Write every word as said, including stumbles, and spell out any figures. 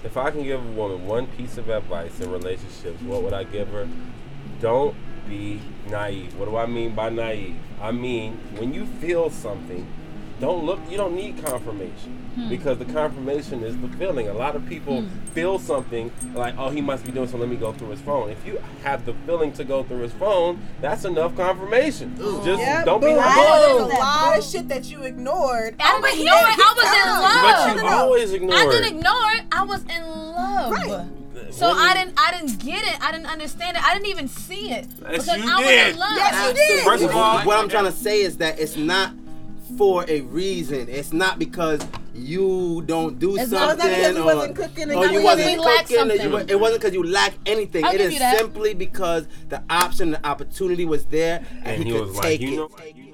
if I can give a woman one piece of advice in relationships, what would I give her? Don't be naive. What do I mean by naive? I mean, when you feel something, don't look, you don't need confirmation. Hmm. Because the confirmation is the feeling. A lot of people hmm. feel something like, oh, he must be doing something, let me go through his phone. If you have the feeling to go through his phone, that's enough confirmation. Ooh. Just yep, don't be naive. There's a lot of shit that you ignored. I didn't ignore it. I was in love. But you always ignore it. I didn't ignore it. I was in love. Right. So when I didn't, I didn't get it. I didn't understand it. I didn't even see it yes, because you I did. was in love. Yes, you did. First of all, what I'm trying to say is that it's not for a reason. It's not because you don't do it's something, not because you or, wasn't cooking, or you wasn't cooking. Or you, it wasn't because you lack anything. I'll it give is you that. simply because the option, the opportunity was there, and, and he, he could was take like, you it. know, you know